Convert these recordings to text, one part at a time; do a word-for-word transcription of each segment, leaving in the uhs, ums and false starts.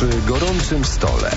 Przy gorącym stole.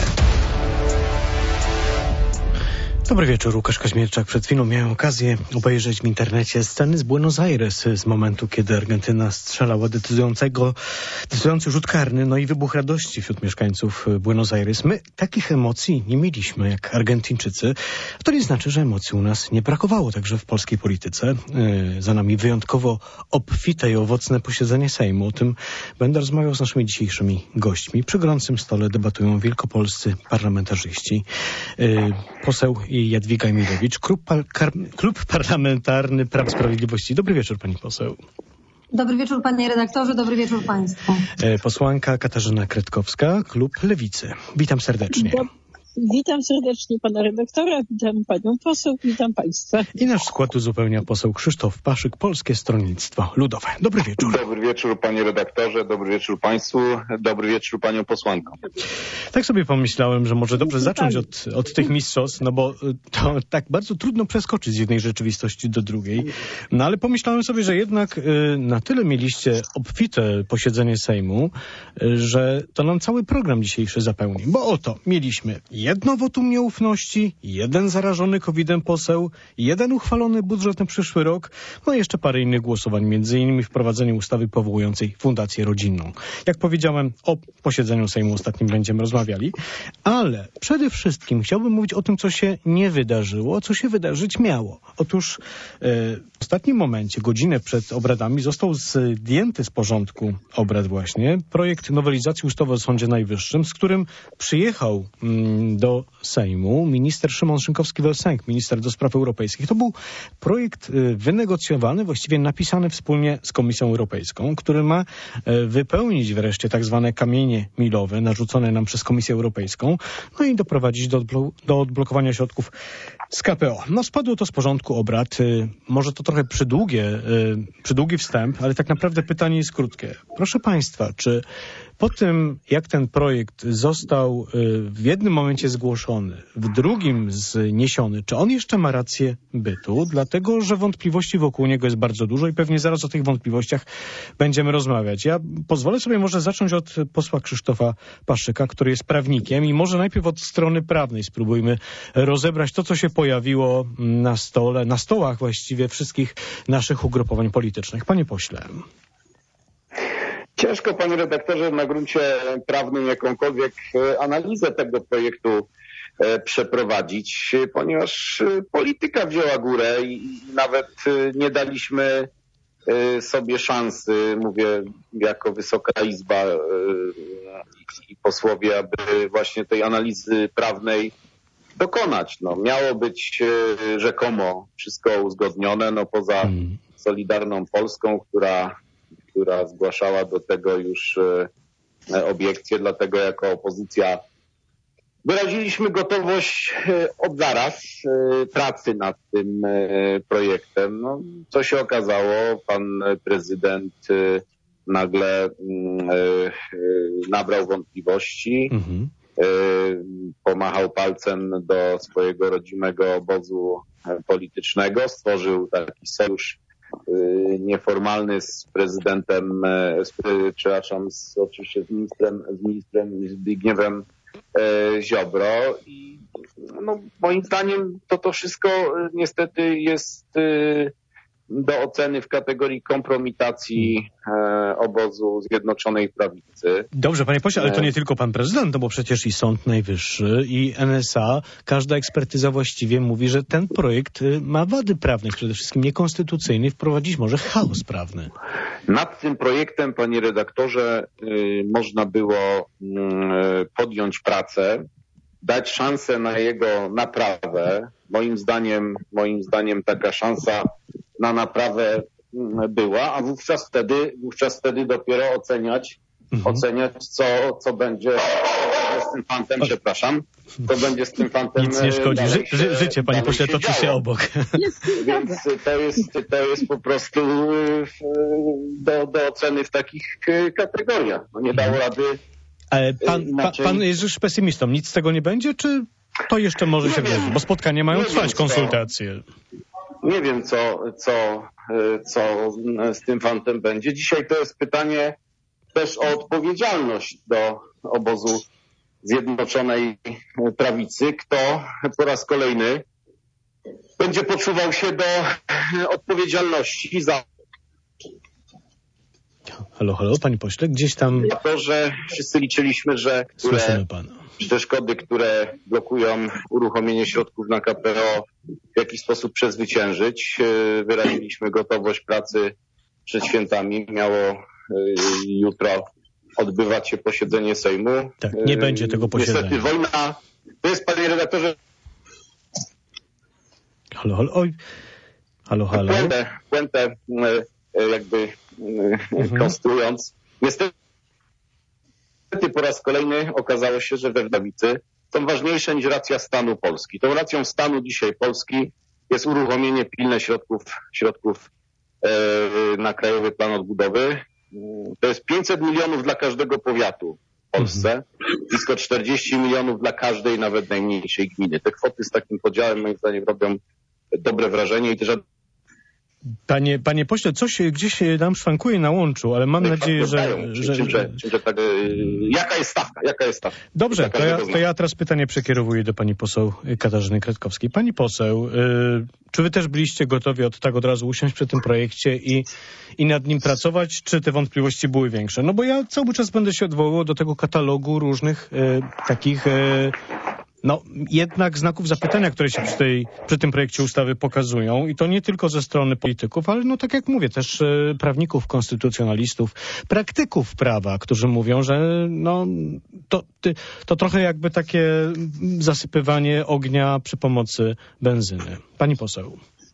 Dobry wieczór, Łukasz Kaźmierczak. Przed chwilą miałem okazję obejrzeć w internecie sceny z Buenos Aires z momentu, kiedy Argentyna strzelała decydującego, decydujący rzut karny, no i wybuch radości wśród mieszkańców Buenos Aires. My takich emocji nie mieliśmy jak Argentyńczycy. To nie znaczy, że emocji u nas nie brakowało także w polskiej polityce. Yy, za nami wyjątkowo obfite i owocne posiedzenie Sejmu. O tym będę rozmawiał z naszymi dzisiejszymi gośćmi. Przy gorącym stole debatują wielkopolscy parlamentarzyści. Yy, poseł Jadwiga Emilewicz, klub, par- klub Parlamentarny Prawo i Sprawiedliwości. Dobry wieczór, pani poseł. Dobry wieczór, panie redaktorze, dobry wieczór państwu. E, posłanka Katarzyna Kretkowska, klub Lewicy. Witam serdecznie. Do... Witam serdecznie pana redaktora, witam panią poseł, witam państwa. I nasz skład uzupełnia poseł Krzysztof Paszyk, Polskie Stronnictwo Ludowe. Dobry wieczór. Dobry wieczór, panie redaktorze, dobry wieczór państwu, dobry wieczór panią posłankom. Tak sobie pomyślałem, że może dobrze zacząć od, od tych mistrzostw, no bo to tak bardzo trudno przeskoczyć z jednej rzeczywistości do drugiej. No ale pomyślałem sobie, że jednak y, na tyle mieliście obfite posiedzenie Sejmu, y, że to nam cały program dzisiejszy zapełni. Bo oto mieliśmy jedno wotum nieufności, jeden zarażony kowidem poseł, jeden uchwalony budżet na przyszły rok, no i jeszcze parę innych głosowań, między innymi wprowadzenie ustawy powołującej Fundację Rodzinną. Jak powiedziałem, o posiedzeniu Sejmu ostatnim będziemy rozmawiali, ale przede wszystkim chciałbym mówić o tym, co się nie wydarzyło, co się wydarzyć miało. Otóż e, w ostatnim momencie, godzinę przed obradami, został zdjęty z porządku obrad właśnie projekt nowelizacji ustawy o Sądzie Najwyższym, z którym przyjechał mm, do Sejmu minister Szymon Szynkowski-Vel Sęk, minister do spraw europejskich. To był projekt wynegocjowany, właściwie napisany wspólnie z Komisją Europejską, który ma wypełnić wreszcie tak zwane kamienie milowe narzucone nam przez Komisję Europejską, no i doprowadzić do, odblo- do odblokowania środków z K P O. No spadło to z porządku obrad. Może to trochę przydługie, przydługi wstęp, ale tak naprawdę pytanie jest krótkie. Proszę państwa, czy po tym, jak ten projekt został w jednym momencie zgłoszony, w drugim zniesiony, czy on jeszcze ma rację bytu? Dlatego, że wątpliwości wokół niego jest bardzo dużo i pewnie zaraz o tych wątpliwościach będziemy rozmawiać. Ja pozwolę sobie może zacząć od posła Krzysztofa Paszyka, który jest prawnikiem i może najpierw od strony prawnej spróbujmy rozebrać to, co się pojawiło na stole, na stołach właściwie wszystkich naszych ugrupowań politycznych. Panie pośle. Ciężko, panie redaktorze, na gruncie prawnym jakąkolwiek analizę tego projektu przeprowadzić, ponieważ polityka wzięła górę i nawet nie daliśmy sobie szansy, mówię jako Wysoka Izba i posłowie, aby właśnie tej analizy prawnej dokonać. No, miało być rzekomo wszystko uzgodnione, no poza Solidarną Polską, która która zgłaszała do tego już obiekcje, dlatego jako opozycja wyraziliśmy gotowość od zaraz pracy nad tym projektem. No, co się okazało, pan prezydent nagle nabrał wątpliwości, mhm. pomachał palcem do swojego rodzimego obozu politycznego, stworzył taki sojusz nieformalny z prezydentem, z, przepraszam, z, oczywiście z ministrem, z ministrem Zbigniewem e, Ziobro i no, moim zdaniem to to wszystko niestety jest e, do oceny w kategorii kompromitacji e, obozu Zjednoczonej Prawicy. Dobrze, panie pośle, ale to nie tylko pan prezydent, no bo przecież i Sąd Najwyższy, i N S A, każda ekspertyza właściwie mówi, że ten projekt ma wady prawne, przede wszystkim niekonstytucyjny, wprowadzić może chaos prawny. Nad tym projektem, panie redaktorze, y, można było y, podjąć pracę, dać szansę na jego naprawę. Moim zdaniem, moim zdaniem taka szansa na naprawę była, a wówczas wtedy, wówczas wtedy dopiero oceniać, mhm. oceniać co, co będzie z tym fantem, przepraszam, co będzie z tym fantem. Nic nie szkodzi. Ży, ży, życie, panie pośle, się toczy się działo. obok. Więc to jest, to jest po prostu do, do oceny w takich kategoriach. No nie dało rady. Ale pan, inaczej... pan jest już pesymistą. Nic z tego nie będzie, czy to jeszcze może nie się wydarzyć? Bo spotkania mają trwać, konsultacje. Nie wiem, co, co, co z tym fantem będzie. Dzisiaj to jest pytanie też o odpowiedzialność do obozu Zjednoczonej Prawicy, kto po raz kolejny będzie poczuwał się do odpowiedzialności za Halo, halo, panie pośle, gdzieś tam... to, że wszyscy liczyliśmy, że Słyszymy pana. przeszkody, które blokują uruchomienie środków na K P O w jakiś sposób przezwyciężyć. Wyraziliśmy gotowość pracy przed świętami. Miało jutro odbywać się posiedzenie Sejmu. Tak, nie będzie tego posiedzenia. Niestety wojna, to jest, panie redaktorze, Halo, halo, oj. Halo, halo. Puentę, puentę jakby mhm. konstruując. Niestety po raz kolejny okazało się, że we Wdawicy są ważniejsze niż racja stanu Polski. Tą racją stanu dzisiaj Polski jest uruchomienie pilne środków, środków na Krajowy Plan Odbudowy. To jest pięćset milionów dla każdego powiatu w Polsce, mhm. blisko czterdzieści milionów dla każdej, nawet najmniejszej gminy. Te kwoty z takim podziałem moim zdaniem robią dobre wrażenie i też... Panie, panie pośle, coś gdzieś nam szwankuje na łączu, ale mam nadzieję, że... że, czym, że, czym, że tak, jaka jest stawka? Jaka jest stawka? Dobrze, to ja, to ja teraz pytanie przekierowuję do pani poseł Katarzyny Kretkowskiej. Pani poseł, yy, czy wy też byliście gotowi od tak od razu usiąść przy tym projekcie i, i nad nim pracować, czy te wątpliwości były większe? No bo ja cały czas będę się odwoływał do tego katalogu różnych yy, takich... Yy, No, jednak znaków zapytania, które się przy, tej, przy tym projekcie ustawy pokazują i to nie tylko ze strony polityków, ale no tak jak mówię, też e, prawników, konstytucjonalistów, praktyków prawa, którzy mówią, że no to, ty, to trochę jakby takie zasypywanie ognia przy pomocy benzyny. Pani poseł.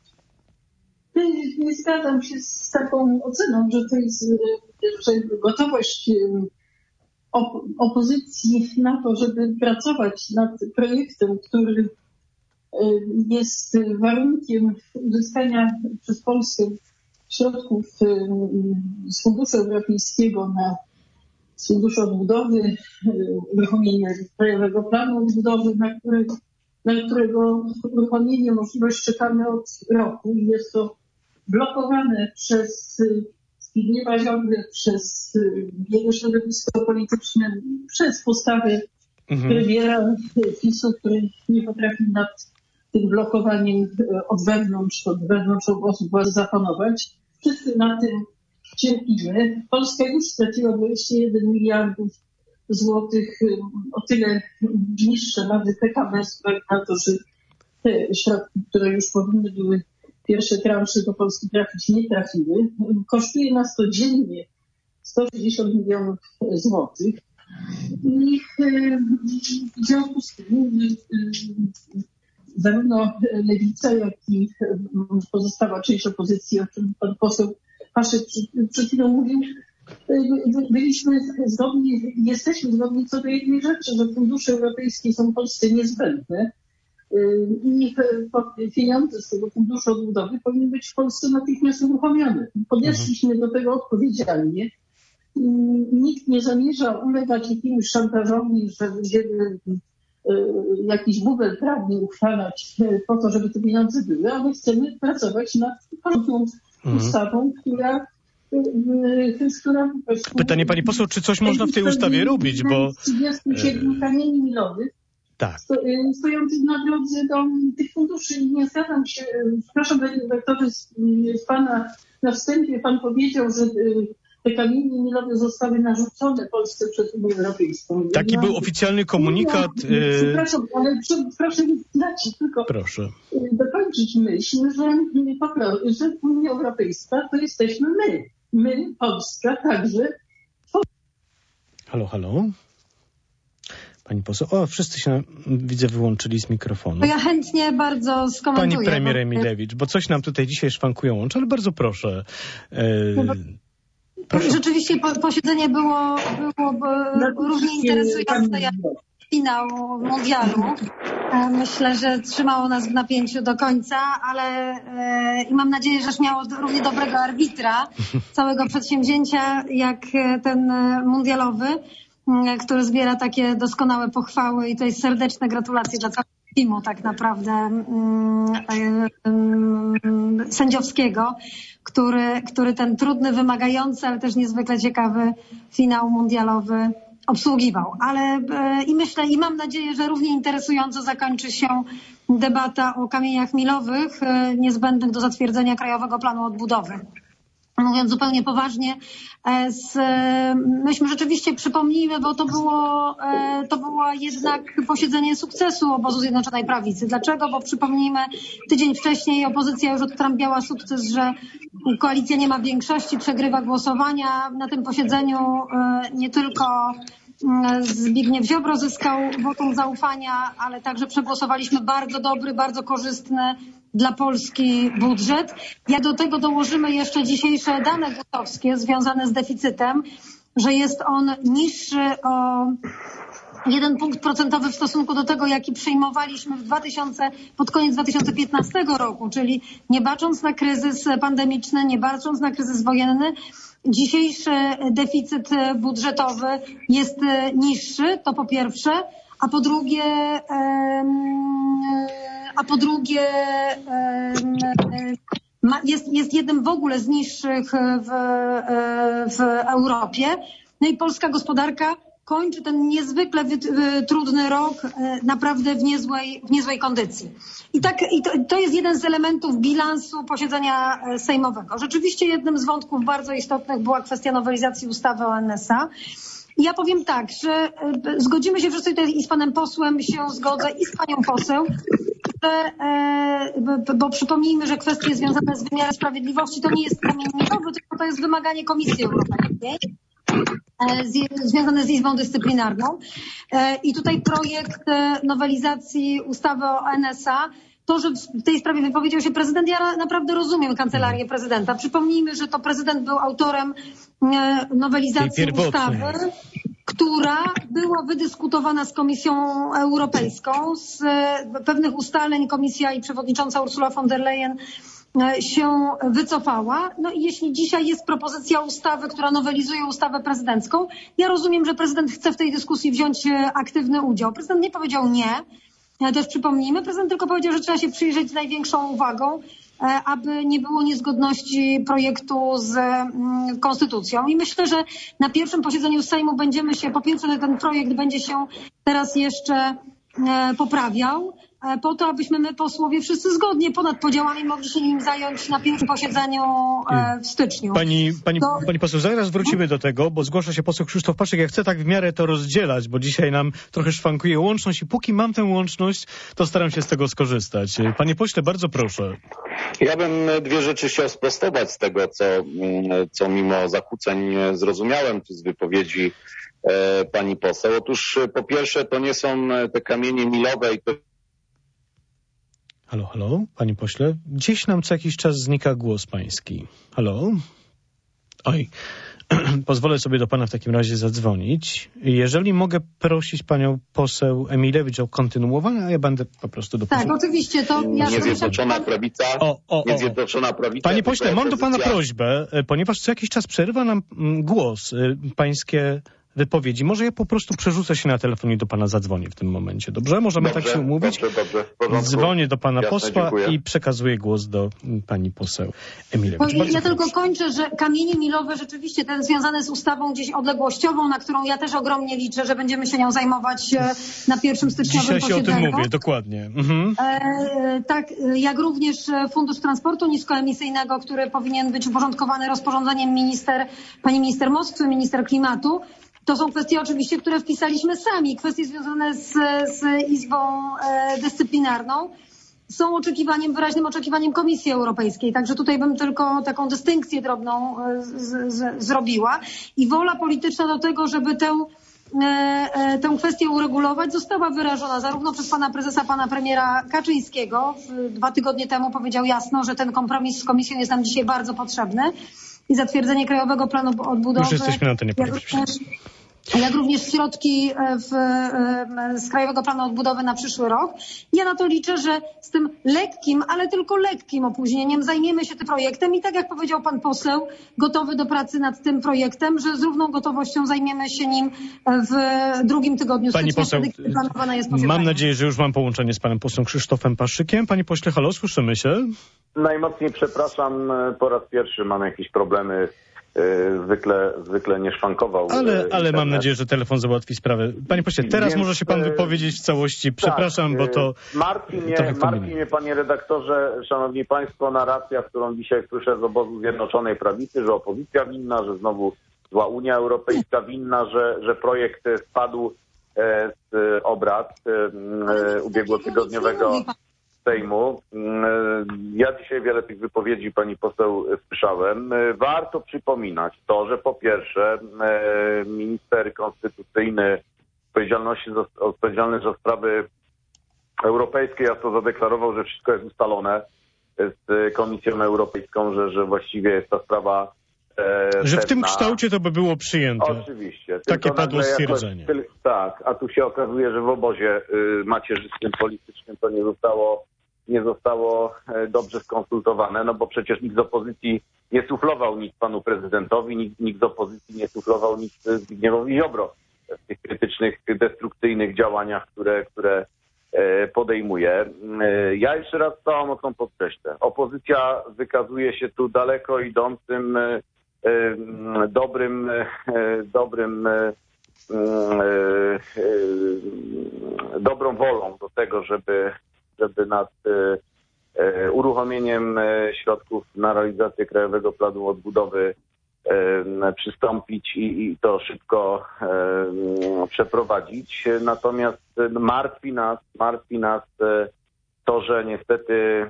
Nie zgadzam się z taką oceną, że to jest że gotowość opozycji na to, żeby pracować nad projektem, który jest warunkiem uzyskania przez Polskę środków z Funduszu Europejskiego na z Funduszu Odbudowy, uruchomienie Krajowego Planu Odbudowy, na, który, na którego uruchomienie możliwość czekamy od roku i jest to blokowane przez Zbigniewa Ziobry, przez jego środowisko polityczne, przez postawę mhm. premiera PiS-u, który nie potrafi nad tym blokowaniem od wewnątrz, od wewnątrz obozu władzy zapanować. Wszyscy na tym cierpimy. Polska już straciła dwadzieścia jeden miliardów złotych, o tyle niższe nawet P K B, na to, że te środki, które już powinny były pierwsze transze do Polski trafić, nie trafiły. Kosztuje nas to dziennie sto sześćdziesiąt milionów złotych. I w związku z tym zarówno Lewica, jak i pozostała część opozycji, o czym pan poseł Paszek przed chwilą mówił, byliśmy zgodni, jesteśmy zgodni co do jednej rzeczy, że fundusze europejskie są Polsce niezbędne. I pieniądze z tego Funduszu Odbudowy powinny być w Polsce natychmiast uruchomione. Podeszliśmy do tego odpowiedzialnie. Nikt nie zamierza ulegać jakiemuś szantażowi, że będziemy jakiś bubel prawny uchwalać po to, żeby te pieniądze były, ale chcemy pracować nad porządną ustawą, która która po prostu... Pytanie pani poseł, czy coś można w tej ustawie robić, bo... trzydzieści siedem kamieni milowych tak. stojących na drodze do tych funduszy. Nie zgadzam się, przepraszam panie redaktorze, z, z pana na wstępie pan powiedział, że te kamienie milowe zostały narzucone Polsce przez Unię Europejską. Taki ja, był oficjalny komunikat. Ja, przepraszam, ale proszę mi dać tylko proszę. dokończyć myśl, że, że Unia Europejska to jesteśmy my. My, Polska, także. Halo, halo. Pani poseł, o, wszyscy się, widzę, wyłączyli z mikrofonu. To ja chętnie bardzo skomentuję. Pani premier Emilewicz, bo coś nam tutaj dzisiaj szwankują łącze, ale bardzo proszę. No bo, proszę. Rzeczywiście po, posiedzenie było, było równie interesujące jak finał mundialu. Myślę, że trzymało nas w napięciu do końca, ale e, i mam nadzieję, że miało równie dobrego arbitra całego przedsięwzięcia jak ten mundialowy, który zbiera takie doskonałe pochwały i to jest serdeczne gratulacje dla całego teamu tak naprawdę mm, mm, sędziowskiego, który, który ten trudny, wymagający, ale też niezwykle ciekawy finał mundialowy obsługiwał. Ale i myślę, i mam nadzieję, że równie interesująco zakończy się debata o kamieniach milowych niezbędnych do zatwierdzenia Krajowego Planu Odbudowy. Mówiąc zupełnie poważnie, z, myśmy rzeczywiście przypomnijmy, bo to było, to było jednak posiedzenie sukcesu obozu Zjednoczonej Prawicy. Dlaczego? Bo przypomnijmy, tydzień wcześniej opozycja już odtrąbiała sukces, że koalicja nie ma większości, przegrywa głosowania. Na tym posiedzeniu nie tylko Zbigniew Ziobro zyskał wotum zaufania, ale także przegłosowaliśmy bardzo dobry, bardzo korzystny dla Polski budżet. Jak do tego dołożymy jeszcze dzisiejsze dane gotowskie związane z deficytem, że jest on niższy o jeden punkt procentowy w stosunku do tego, jaki przyjmowaliśmy w dwa tysiące, pod koniec dwa tysiące piętnastego roku, czyli nie bacząc na kryzys pandemiczny, nie bacząc na kryzys wojenny, dzisiejszy deficyt budżetowy jest niższy, to po pierwsze, a po drugie, a po drugie jest, jest jednym w ogóle z niższych w, w Europie. No i polska gospodarka kończy ten niezwykle trudny rok naprawdę w niezłej, w niezłej kondycji. I tak, i to, to jest jeden z elementów bilansu posiedzenia sejmowego. Rzeczywiście jednym z wątków bardzo istotnych była kwestia nowelizacji ustawy o N S A. I ja powiem tak, że zgodzimy się wszyscy tutaj i z panem posłem się zgodzę i z panią poseł, że, bo przypomnijmy, że kwestie związane z wymiarem sprawiedliwości to nie jest kamień milowy, tylko to jest wymaganie Komisji Europejskiej związane z Izbą Dyscyplinarną. I tutaj projekt nowelizacji ustawy o N S A, to, że w tej sprawie wypowiedział się prezydent, ja naprawdę rozumiem kancelarię prezydenta. Przypomnijmy, że to prezydent był autorem nowelizacji ustawy, która była wydyskutowana z Komisją Europejską. Z pewnych ustaleń Komisja i przewodnicząca Ursula von der Leyen się wycofała. No i jeśli dzisiaj jest propozycja ustawy, która nowelizuje ustawę prezydencką, ja rozumiem, że prezydent chce w tej dyskusji wziąć aktywny udział. Prezydent nie powiedział nie, też przypomnijmy, prezydent tylko powiedział, że trzeba się przyjrzeć z największą uwagą, aby nie było niezgodności projektu z konstytucją. I myślę, że na pierwszym posiedzeniu Sejmu będziemy się, po pierwsze ten projekt będzie się teraz jeszcze poprawiał, po to, abyśmy my posłowie wszyscy zgodnie ponad podziałami mogli się nim zająć na pierwszym posiedzeniu w styczniu. Pani, pani, to... pani poseł, zaraz wrócimy do tego, bo zgłasza się poseł Krzysztof Paszyk. Ja chcę tak w miarę to rozdzielać, bo dzisiaj nam trochę szwankuje łączność i póki mam tę łączność, to staram się z tego skorzystać. Panie pośle, bardzo proszę. Ja bym dwie rzeczy chciał sprostować z tego, co, co mimo zakłóceń zrozumiałem tu z wypowiedzi e, pani poseł. Otóż po pierwsze to nie są te kamienie milowe i to Halo, halo, panie pośle. Gdzieś nam co jakiś czas znika głos pański. Halo? Oj, pozwolę sobie do pana w takim razie zadzwonić. Jeżeli mogę prosić panią poseł Emilewicz o kontynuowanie, a ja będę po prostu do Tak, oczywiście. To ja Niezjednoczona prawica. O, o, o. Niezjednoczona prawica. Panie pośle, mam do pana prośbę, ponieważ co jakiś czas przerywa nam głos pańskie wypowiedzi. Może ja po prostu przerzucę się na telefon i do pana zadzwonię w tym momencie. Dobrze? Możemy dobrze, tak się umówić? Dobrze, dobrze. Dzwonię do pana Jasne, posła dziękuję. i przekazuję głos do pani poseł Emilewicz. Ja, ja tylko kończę, że kamienie milowe rzeczywiście ten związane z ustawą gdzieś odległościową, na którą ja też ogromnie liczę, że będziemy się nią zajmować na pierwszym styczniowym Dzisiaj posiedzeniu. się o tym mówię, dokładnie. Mhm. E, tak, jak również Fundusz Transportu Niskoemisyjnego, który powinien być uporządkowany rozporządzeniem minister, pani minister Moskwy, minister klimatu. To są kwestie oczywiście, które wpisaliśmy sami. Kwestie związane z, z Izbą e, Dyscyplinarną są oczekiwaniem, wyraźnym oczekiwaniem Komisji Europejskiej. Także tutaj bym tylko taką dystynkcję drobną e, z, z, zrobiła. I wola polityczna do tego, żeby tę, e, e, tę kwestię uregulować, została wyrażona zarówno przez pana prezesa, pana premiera Kaczyńskiego. Dwa tygodnie temu powiedział jasno, że ten kompromis z Komisją jest nam dzisiaj bardzo potrzebny. I zatwierdzenie Krajowego Planu Odbudowy. Już jesteśmy na to nie Jak również środki w, z Krajowego Planu Odbudowy na przyszły rok. Ja na to liczę, że z tym lekkim, ale tylko lekkim opóźnieniem zajmiemy się tym projektem i tak jak powiedział pan poseł, gotowy do pracy nad tym projektem, że z równą gotowością zajmiemy się nim w drugim tygodniu Pani stycznia, poseł, kiedy planowane jest mam posiedzenie. nadzieję, że już mam połączenie z panem posłem Krzysztofem Paszykiem. Panie pośle, halo, słyszymy się? Najmocniej przepraszam, po raz pierwszy mam jakieś problemy zwykle, zwykle nie szwankował. Ale, ale mam nadzieję, że telefon załatwi sprawę. Panie pośle, teraz Więc, może się pan wypowiedzieć w całości. Przepraszam, tak, bo to... Martwi mnie, martwi mnie, panie redaktorze, szanowni państwo, narracja, którą dzisiaj słyszę z obozu Zjednoczonej Prawicy, że opozycja winna, że znowu zła Unia Europejska winna, że, że projekt spadł z obrad ubiegłotygodniowego Sejmu. Ja dzisiaj wiele tych wypowiedzi pani poseł słyszałem. Warto przypominać to, że po pierwsze minister konstytucyjny odpowiedzialności za, odpowiedzialny za sprawy europejskie jasno zadeklarował, że wszystko jest ustalone z Komisją Europejską, że, że właściwie jest ta sprawa e, Że w pewna. tym kształcie to by było przyjęte. Oczywiście. Takie padło stwierdzenie. Jakoś, tak, a tu się okazuje, że w obozie y, macierzystym politycznym to nie zostało nie zostało dobrze skonsultowane, no bo przecież nikt z opozycji nie suflował nic panu prezydentowi, nikt, nikt z opozycji nie suflował nic Zbigniewowi Ziobro w tych krytycznych, destrukcyjnych działaniach, które, które podejmuje. Ja jeszcze raz całą mocą podkreślę. Opozycja wykazuje się tu daleko idącym, dobrym, dobrym, dobrą wolą do tego, żeby żeby nad e, uruchomieniem e, środków na realizację Krajowego Planu Odbudowy e, przystąpić i, i to szybko e, przeprowadzić. Natomiast martwi nas, martwi nas e, to, że niestety e,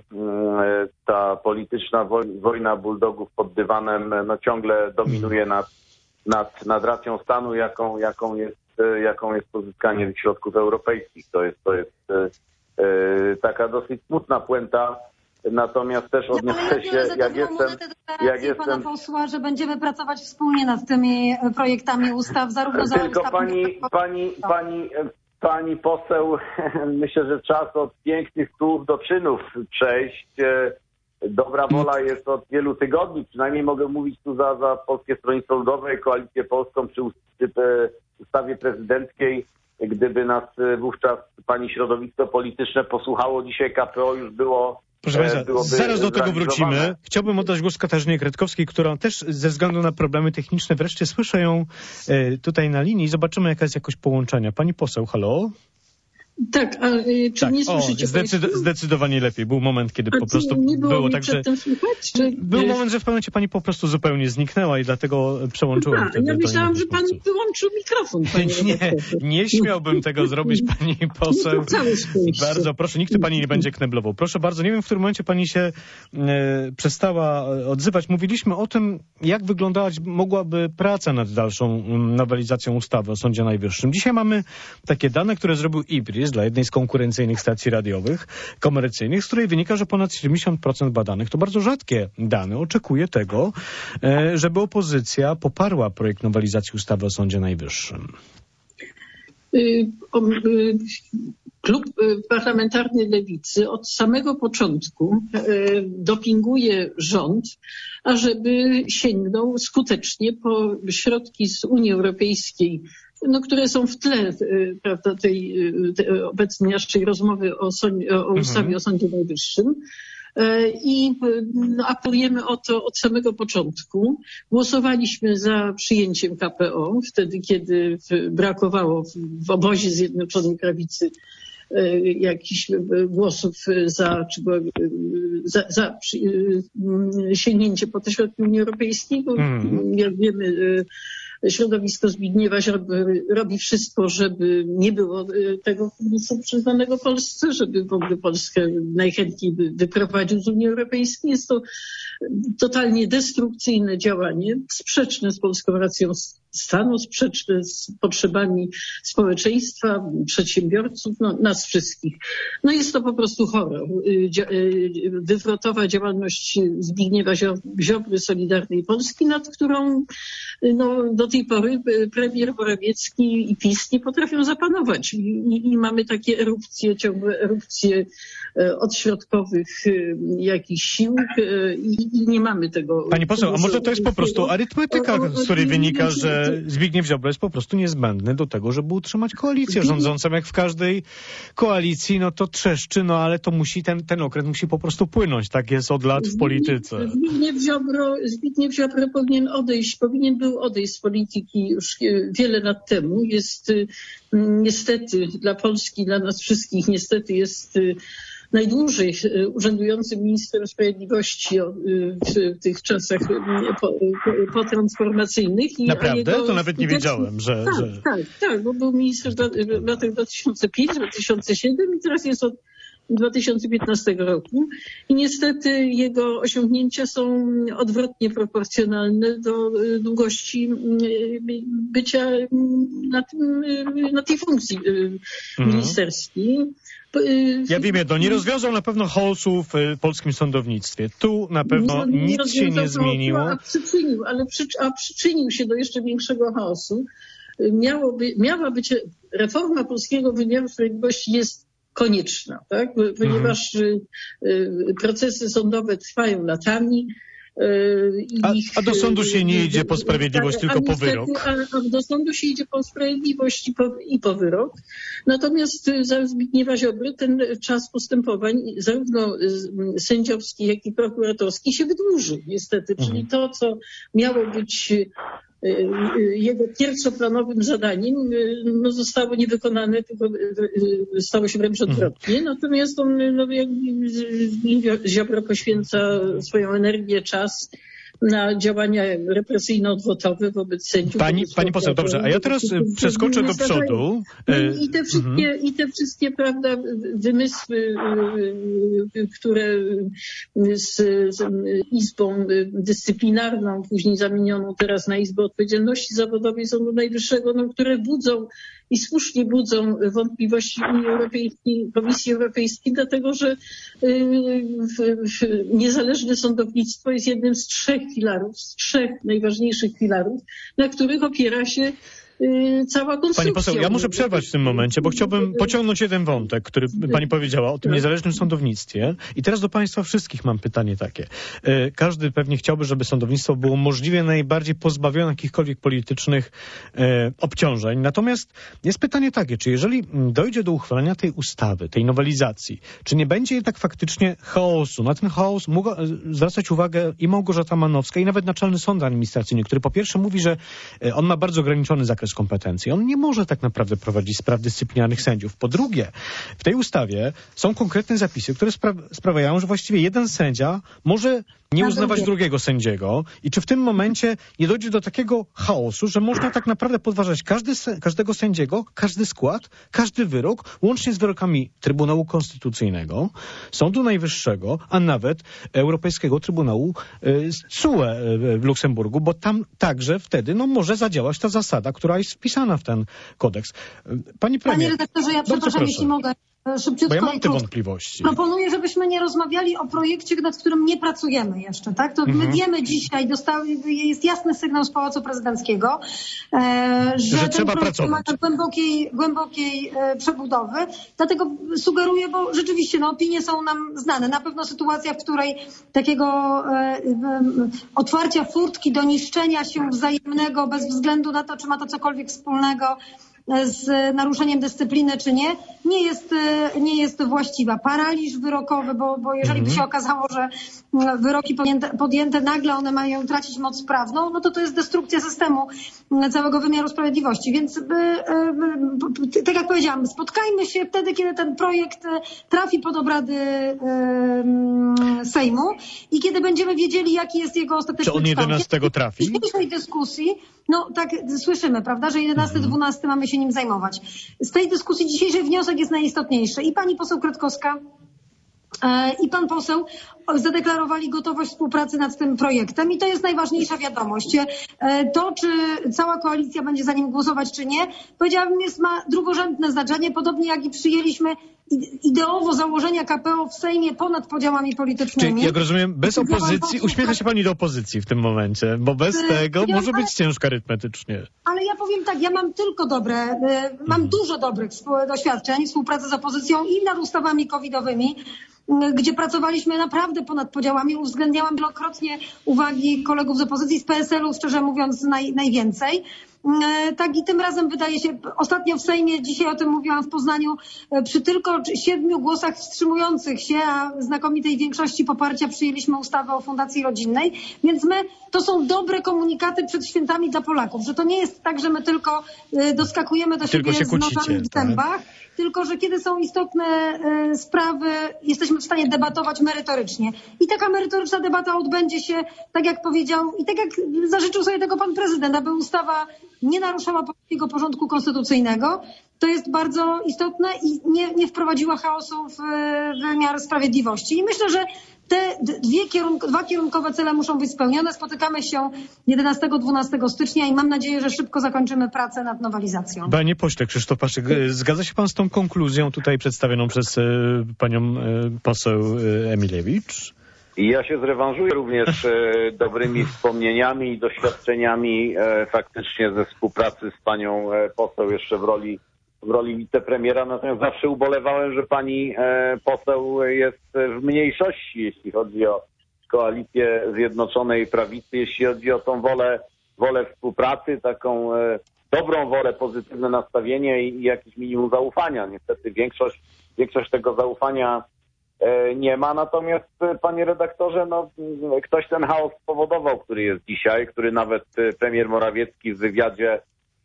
ta polityczna woj- wojna bulldogów pod dywanem no, ciągle dominuje nad, nad, nad racją stanu, jaką, jaką, jest, e, jaką jest pozyskanie tych środków europejskich. To jest, to jest e, taka dosyć smutna puenta, natomiast też odniosę się, jak jestem... Jak jestem pana posła, że będziemy pracować wspólnie nad tymi projektami ustaw, zarówno za Tylko ustawą, pani, jak... pani, pani, pani poseł, myślę, że czas od pięknych słów do czynów przejść. Dobra wola jest od wielu tygodni, przynajmniej mogę mówić tu za, za Polskie Stronnictwo Ludowe i Koalicję Polską przy ustawie prezydenckiej. Gdyby nas wówczas pani środowisko polityczne posłuchało, dzisiaj K P O już było... Proszę Państwa, zaraz do tego wrócimy. Chciałbym oddać głos Katarzynie Kretkowskiej, która też ze względu na problemy techniczne wreszcie słyszę ją tutaj na linii. Zobaczymy, jaka jest jakość połączenia. Pani poseł, halo? Tak, a y, czy tak, nie słyszycie zdecyd- Państwo? Zdecydowanie lepiej. Był moment, kiedy a po prostu nie było, było mi tak, że... Słuchać, czy... Był moment, że w pewnym momencie pani po prostu zupełnie zniknęła i dlatego przełączyłem a, wtedy ja do myślałam, że pan sposób. wyłączył mikrofon. Nie, nie śmiałbym tego zrobić, pani poseł. Bardzo proszę, nikt tu pani nie będzie kneblował. Proszę bardzo, nie wiem, w którym momencie pani się e, przestała odzywać. Mówiliśmy o tym, jak wyglądać mogłaby praca nad dalszą nowelizacją ustawy o Sądzie Najwyższym. Dzisiaj mamy takie dane, które zrobił Ibris dla jednej z konkurencyjnych stacji radiowych, komercyjnych, z której wynika, że ponad siedemdziesiąt procent badanych, to bardzo rzadkie dane, oczekuje tego, żeby opozycja poparła projekt nowelizacji ustawy o Sądzie Najwyższym. Klub Parlamentarny Lewicy od samego początku dopinguje rząd, ażeby sięgnął skutecznie po środki z Unii Europejskiej, no, które są w tle, prawda, tej, tej obecnej naszej rozmowy o, sąd, o ustawie mhm. o Sądzie Najwyższym. I no, apelujemy o to od samego początku. Głosowaliśmy za przyjęciem K P O, wtedy kiedy brakowało w, w obozie Zjednoczonej Prawicy jakichś głosów za, czy za, za przy, sięgnięcie po te środki Unii Europejskiej, bo mm. jak wiemy, środowisko Zbigniewa Ziobry robi wszystko, żeby nie było tego funduszu przyznanego Polsce, żeby w ogóle Polskę najchętniej by wyprowadził z Unii Europejskiej. Jest to totalnie destrukcyjne działanie, sprzeczne z polską racją stanu, sprzeczne z potrzebami społeczeństwa, przedsiębiorców, no, nas wszystkich. No jest to po prostu horror. Wywrotowa działalność Zbigniewa Ziobry, Solidarnej Polski, nad którą no, do tej pory premier Morawiecki i PiS nie potrafią zapanować. I, i mamy takie erupcje, ciągłe erupcje odśrodkowych jakichś sił i, i nie mamy tego. Pani poseł, a może to jest po prostu arytmetyka, z której wynika, że że Zbigniew Ziobro jest po prostu niezbędny do tego, żeby utrzymać koalicję rządzącą. Jak w każdej koalicji, no to trzeszczy, no ale to musi, ten, ten okręt musi po prostu płynąć. Tak jest od lat w polityce. Zbigniew Ziobro, Zbigniew Ziobro powinien odejść, powinien był odejść z polityki już wiele lat temu. Jest niestety dla Polski, dla nas wszystkich niestety jest najdłużej urzędującym ministrem sprawiedliwości w tych czasach potransformacyjnych. Naprawdę? To nawet nie wiedziałem, że... Tak, że... tak, tak, bo był ministrem w latach dwa tysiące piąty do dwa tysiące siódmego i teraz jest od dwa tysiące piętnastego roku. I niestety jego osiągnięcia są odwrotnie proporcjonalne do długości bycia na, tym, na tej funkcji ministerskiej. Ja wiem jedno, nie rozwiązał na pewno chaosu w polskim sądownictwie. Tu na pewno nie, nie nic się nie zmieniło. A przyczynił, ale przy, a przyczynił się do jeszcze większego chaosu. Miałoby, miała być reforma polskiego wymiaru sprawiedliwości jest konieczna, tak? Ponieważ mhm. procesy sądowe trwają latami. A, a do sądu się nie idzie po sprawiedliwość, tylko po wyrok. A, a do sądu się idzie po sprawiedliwość i po, i po wyrok. Natomiast za Zbigniewa Ziobry ten czas postępowań, zarówno sędziowski, jak i prokuratorski, się wydłużył niestety. Mhm. Czyli to, co miało być jego pierwszoplanowym zadaniem, no, zostało niewykonane, tylko stało się wręcz odwrotnie. Natomiast on, no, jak Ziobro poświęca swoją energię, czas na działania represyjno-odwrotowe wobec sędziów. Pani, pani poseł, dobrze, a ja teraz przeskoczę do przodu. I te wszystkie, mhm. i te wszystkie, prawda, wymysły, które z, z Izbą Dyscyplinarną, później zamienioną teraz na Izbę Odpowiedzialności Zawodowej Sądu Najwyższego, no, które budzą i słusznie budzą wątpliwości Unii Europejskiej, Komisji Europejskiej, dlatego że niezależne sądownictwo jest jednym z trzech filarów, z trzech najważniejszych filarów, na których opiera się cała konstrukcja. Pani poseł, ja muszę przerwać w tym momencie, bo chciałbym pociągnąć jeden wątek, który pani powiedziała o tym niezależnym sądownictwie. I teraz do państwa wszystkich mam pytanie takie. Każdy pewnie chciałby, żeby sądownictwo było możliwie najbardziej pozbawione jakichkolwiek politycznych e, obciążeń. Natomiast jest pytanie takie, czy jeżeli dojdzie do uchwalenia tej ustawy, tej nowelizacji, czy nie będzie jednak faktycznie chaosu? Na ten chaos mogła zwracać uwagę i Małgorzata Manowska, i nawet Naczelny Sąd Administracyjny, który po pierwsze mówi, że on ma bardzo ograniczony zakres kompetencji. On nie może tak naprawdę prowadzić spraw dyscyplinarnych sędziów. Po drugie, w tej ustawie są konkretne zapisy, które spra- sprawiają, że właściwie jeden sędzia może nie uznawać drugiego sędziego i czy w tym momencie nie dojdzie do takiego chaosu, że można tak naprawdę podważać każdy, każdego sędziego, każdy skład, każdy wyrok, łącznie z wyrokami Trybunału Konstytucyjnego, Sądu Najwyższego, a nawet Europejskiego Trybunału y, C U E w Luksemburgu, bo tam także wtedy no, może zadziałać ta zasada, która jest wpisana w ten kodeks. Pani premier, Panie redaktorze, ja przepraszam, jeśli mogę. Szybciutko. Bo ja mam te wątpliwości. Proponuję, żebyśmy nie rozmawiali o projekcie, nad którym nie pracujemy jeszcze, tak? To mhm. my wiemy dzisiaj, dostały, jest jasny sygnał z Pałacu Prezydenckiego, e, że, że trzeba ten projekt pracować. wymaga głębokiej, głębokiej e, przebudowy. Dlatego sugeruję, bo rzeczywiście no, opinie są nam znane. Na pewno sytuacja, w której takiego e, e, otwarcia furtki do niszczenia się wzajemnego bez względu na to, czy ma to cokolwiek wspólnego z naruszeniem dyscypliny, czy nie, nie jest, nie jest właściwa. Paraliż wyrokowy, bo, bo jeżeli by się okazało, że wyroki podjęte, podjęte nagle one mają tracić moc prawną, no to to jest destrukcja systemu całego wymiaru sprawiedliwości. Więc tak jak powiedziałam, spotkajmy się wtedy, kiedy ten projekt trafi pod obrady Sejmu i kiedy będziemy wiedzieli, jaki jest jego ostateczny kształt. Czy on jedenastego trafi? W dzisiejszej dyskusji, no tak słyszymy, prawda, że jedenasty, dwunasty mamy się nim zajmować. Z tej dyskusji dzisiejszy wniosek jest najistotniejszy. I pani poseł Kretkowska i pan poseł zadeklarowali gotowość współpracy nad tym projektem i to jest najważniejsza wiadomość. To, czy cała koalicja będzie za nim głosować, czy nie, powiedziałabym, jest, ma drugorzędne znaczenie, podobnie jak i przyjęliśmy ideowo założenia K P O w Sejmie ponad podziałami politycznymi. Czyli, jak rozumiem, bez opozycji, uśmiecha się pani do opozycji w tym momencie, bo bez tego ja może być ciężko arytmetycznie. Ale ja powiem tak, ja mam tylko dobre, mam hmm. dużo dobrych doświadczeń współpracy z opozycją i nad ustawami covidowymi, gdzie pracowaliśmy naprawdę ponad podziałami. Uwzględniałam wielokrotnie uwagi kolegów z opozycji, z P S L u, szczerze mówiąc, naj, najwięcej. Tak i tym razem wydaje się, ostatnio w Sejmie, dzisiaj o tym mówiłam w Poznaniu, przy tylko siedmiu głosach wstrzymujących się, a znakomitej większości poparcia przyjęliśmy ustawę o Fundacji Rodzinnej, więc my, to są dobre komunikaty przed świętami dla Polaków, że to nie jest tak, że my tylko doskakujemy do siebie z nożami w zębach, tylko że kiedy są istotne sprawy, jesteśmy w stanie debatować merytorycznie. I taka merytoryczna debata odbędzie się, tak jak powiedział i tak jak zażyczył sobie tego pan prezydent, aby ustawa nie naruszała polskiego porządku konstytucyjnego. To jest bardzo istotne i nie, nie wprowadziła chaosu w wymiar sprawiedliwości. I myślę, że te dwie kierunk- dwa kierunkowe cele muszą być spełnione. Spotykamy się jedenastego dwunastego stycznia i mam nadzieję, że szybko zakończymy pracę nad nowelizacją. Panie pośle Krzysztof Paszyk, zgadza się pan z tą konkluzją tutaj przedstawioną przez panią poseł Emilewicz? Ja się zrewanżuję również e, dobrymi wspomnieniami i doświadczeniami e, faktycznie ze współpracy z panią e, poseł jeszcze w roli, w roli wicepremiera, natomiast zawsze ubolewałem, że pani e, poseł jest w mniejszości, jeśli chodzi o koalicję Zjednoczonej Prawicy, jeśli chodzi o tą wolę, wolę współpracy, taką e, dobrą wolę, pozytywne nastawienie i, i jakieś minimum zaufania. Niestety większość, większość tego zaufania nie ma, natomiast panie redaktorze, no ktoś ten chaos spowodował, który jest dzisiaj, który nawet premier Morawiecki w wywiadzie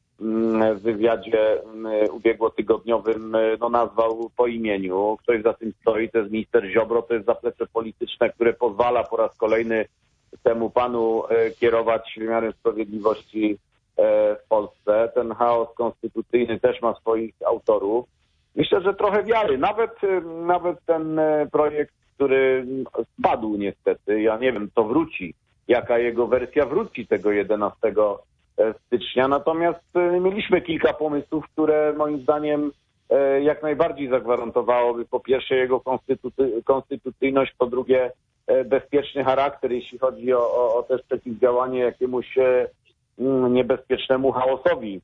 w wywiadzie ubiegłotygodniowym no, nazwał po imieniu. Ktoś za tym stoi, to jest minister Ziobro, to jest zaplecze polityczne, które pozwala po raz kolejny temu panu kierować wymiarem sprawiedliwości w Polsce. Ten chaos konstytucyjny też ma swoich autorów. Myślę, że trochę wiary. Nawet, nawet ten projekt, który spadł niestety, ja nie wiem, co wróci, jaka jego wersja wróci tego jedenastego stycznia. Natomiast mieliśmy kilka pomysłów, które moim zdaniem jak najbardziej zagwarantowałoby po pierwsze jego konstytucy- konstytucyjność, po drugie bezpieczny charakter, jeśli chodzi o, o, o też przeciwdziałanie jakiemuś niebezpiecznemu chaosowi.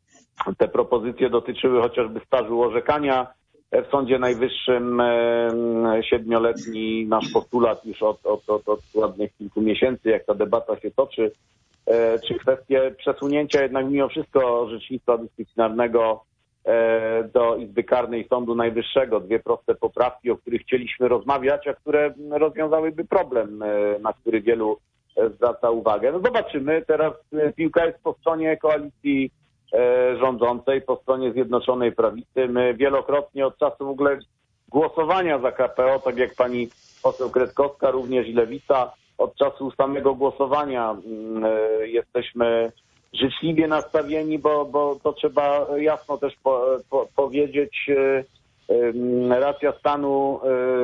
Te propozycje dotyczyły chociażby stażu orzekania w Sądzie Najwyższym, siedmioletni nasz postulat już od, od, od, od ładnych kilku miesięcy, jak ta debata się toczy, czy kwestie przesunięcia jednak mimo wszystko orzecznictwa dyscyplinarnego do Izby Karnej Sądu Najwyższego. Dwie proste poprawki, o których chcieliśmy rozmawiać, a które rozwiązałyby problem, na który wielu zwraca uwagę. No zobaczymy, teraz piłka jest po stronie koalicji rządzącej, po stronie Zjednoczonej Prawicy. My wielokrotnie od czasu w ogóle głosowania za K P O, tak jak pani poseł Kretkowska, również i Lewica, od czasu samego głosowania jesteśmy życzliwie nastawieni, bo, bo to trzeba jasno też po, po, powiedzieć. Racja stanu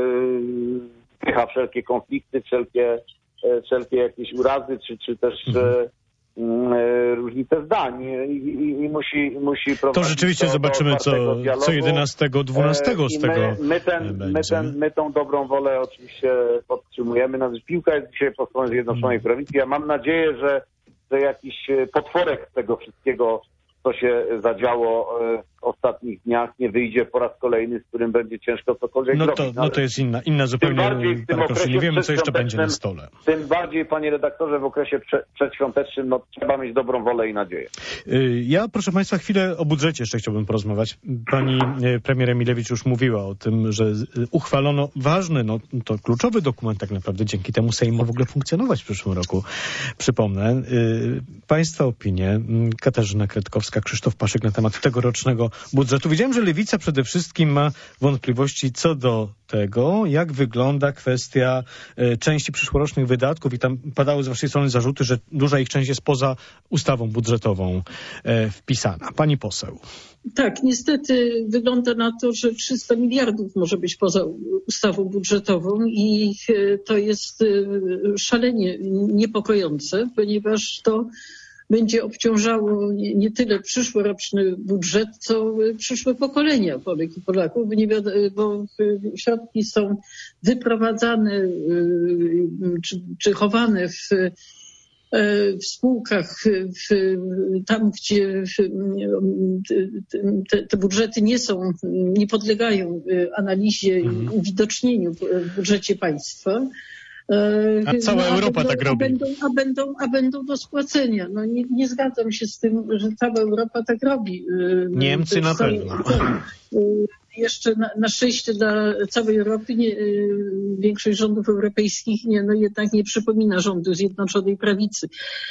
pycha wszelkie konflikty, wszelkie, wszelkie jakieś urazy, czy, czy też mhm. różnice zdań i, i, i musi, musi prowadzić. To rzeczywiście do, zobaczymy, do co, co jedenastego dwunastego z tego my, my, ten, my, ten, my tą dobrą wolę oczywiście podtrzymujemy. Natomiast piłka jest dzisiaj po stronie Zjednoczonej Prawicy. Ja mam nadzieję, że, że jakiś potworek z tego wszystkiego, co się zadziało w ostatnich dniach, nie wyjdzie po raz kolejny, z którym będzie ciężko cokolwiek no to, zrobić. No to jest inna, inna zupełnie, bardziej w tym okresie nie wiemy, co jeszcze będzie na stole. Tym bardziej, panie redaktorze, w okresie prze, przedświątecznym no, trzeba mieć dobrą wolę i nadzieję. Ja, proszę państwa, chwilę o budżecie jeszcze chciałbym porozmawiać. Pani premier Emilewicz już mówiła o tym, że uchwalono ważny, no to kluczowy dokument tak naprawdę, dzięki temu Sejm ma w ogóle funkcjonować w przyszłym roku. Przypomnę, państwa opinie, Katarzyna Kretkowska, Krzysztof Paszyk na temat tegorocznego budżetu. Widziałem, że Lewica przede wszystkim ma wątpliwości co do tego, jak wygląda kwestia e, części przyszłorocznych wydatków i tam padały z waszej strony zarzuty, że duża ich część jest poza ustawą budżetową e, wpisana. Pani poseł. Tak, niestety wygląda na to, że trzysta miliardów może być poza ustawą budżetową i to jest szalenie niepokojące, ponieważ to będzie obciążało nie tyle przyszłoroczny budżet, co przyszłe pokolenia Polek i Polaków, bo środki są wyprowadzane czy, czy chowane w, w spółkach, w, tam gdzie te, te budżety nie są, nie podlegają analizie i uwidocznieniu w budżecie państwa. A cała no, Europa a będą, tak robi. A będą, a, będą, a będą do spłacenia. No nie, nie zgadzam się z tym, że cała Europa tak robi. Niemcy na całe, pewno. Jeszcze na, na szczęście dla całej Europy nie, większość rządów europejskich nie, no jednak nie przypomina rządu Zjednoczonej Prawicy.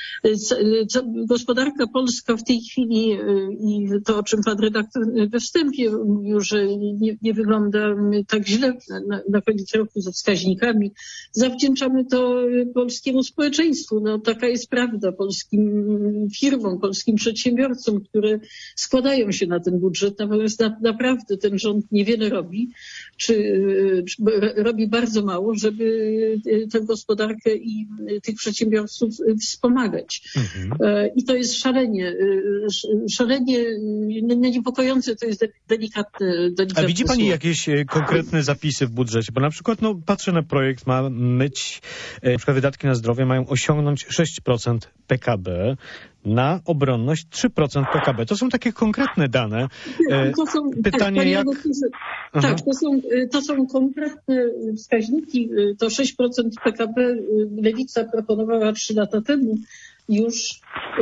Gospodarka polska w tej chwili i to, o czym pan redaktor we wstępie mówił, że nie, nie wygląda tak źle na, na koniec roku ze wskaźnikami, zawdzięczamy to polskiemu społeczeństwu. No taka jest prawda, polskim firmom, polskim przedsiębiorcom, które składają się na ten budżet. Natomiast na, naprawdę ten rząd niewiele robi, czy, czy robi bardzo mało, żeby tę gospodarkę i tych przedsiębiorców wspomagać. Mhm. I to jest szalenie, szalenie niepokojące, to jest delikatne, delikatne A widzi pani słowo. jakieś konkretne zapisy w budżecie? Bo na przykład, no, patrzę na projekt, ma myć, na przykład wydatki na zdrowie mają osiągnąć sześć procent P K B, na obronność trzy procent P K B. To są takie konkretne dane. To są, Pytanie tak, jak... Tak, to są, to są konkretne wskaźniki. To sześć procent P K B Lewica proponowała trzy lata temu już,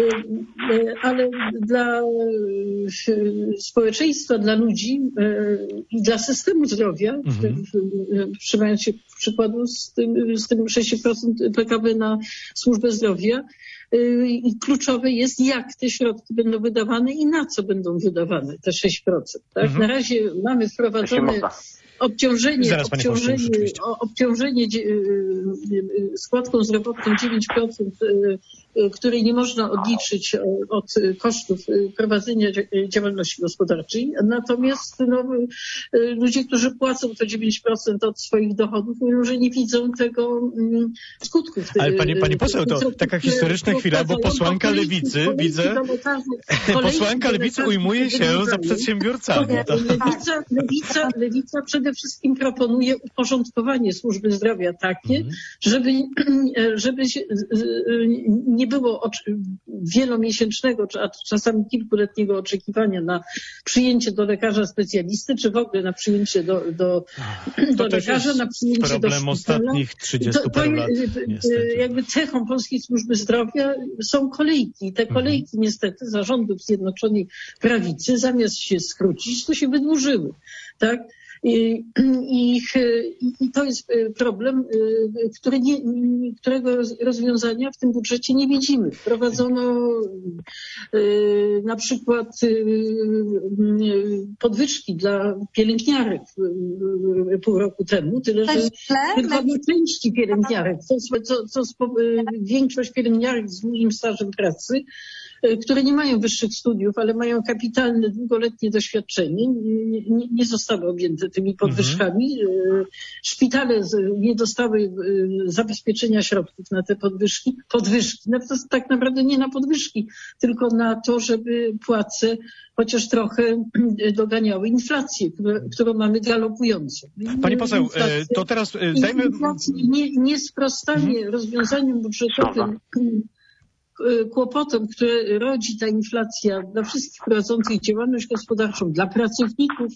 ale dla społeczeństwa, dla ludzi i dla systemu zdrowia, mhm. trzymając się przykładu z tym, z tym sześć procent P K B na służbę zdrowia, i kluczowe jest, jak te środki będą wydawane i na co będą wydawane te sześć procent. Tak? Mhm. Na razie mamy wprowadzone obciążenie, obciążenie, obciążenie składką zdrowotną dziewięć procent, której nie można odliczyć od kosztów prowadzenia działalności gospodarczej. Natomiast no, ludzie, którzy płacą to dziewięć procent od swoich dochodów, mówią, że nie widzą tego skutków. Ale pani, pani poseł, to taka historyczna chwila, bo posłanka Lewicy, widzę, posłanka Lewicy ujmuje się za przedsiębiorcami. Lewica, lewica, lewica przede wszystkim proponuje uporządkowanie służby zdrowia takie, mhm. żeby, żeby się, nie było wielomiesięcznego, a czasami kilkuletniego oczekiwania na przyjęcie do lekarza specjalisty, czy w ogóle na przyjęcie do, do, do lekarza, na przyjęcie do szpitala. Problem ostatnich trzydziestu paru lat. Niestety. Jakby cechą polskiej służby zdrowia są kolejki. I te kolejki mhm. niestety zarządów Zjednoczonej Prawicy zamiast się skrócić, to się wydłużyły. Tak? I, i, I to jest problem, który nie, którego rozwiązania w tym budżecie nie widzimy. Wprowadzono na przykład podwyżki dla pielęgniarek pół roku temu, tyle że tylko dla części pielęgniarek, co, co, co większość pielęgniarek z długim stażem pracy, które nie mają wyższych studiów, ale mają kapitalne, długoletnie doświadczenie, nie, nie zostały objęte tymi podwyżkami. Mhm. Szpitale nie dostały zabezpieczenia środków na te podwyżki. Podwyżki, no to tak naprawdę nie na podwyżki, tylko na to, żeby płace chociaż trochę doganiały inflację, którą, którą mamy galopującą. Pani poseł, inflację, to teraz dajmy... Nie, nie sprostanie mhm. rozwiązaniom budżetowym kłopotom, które rodzi ta inflacja dla wszystkich prowadzących działalność gospodarczą, dla pracowników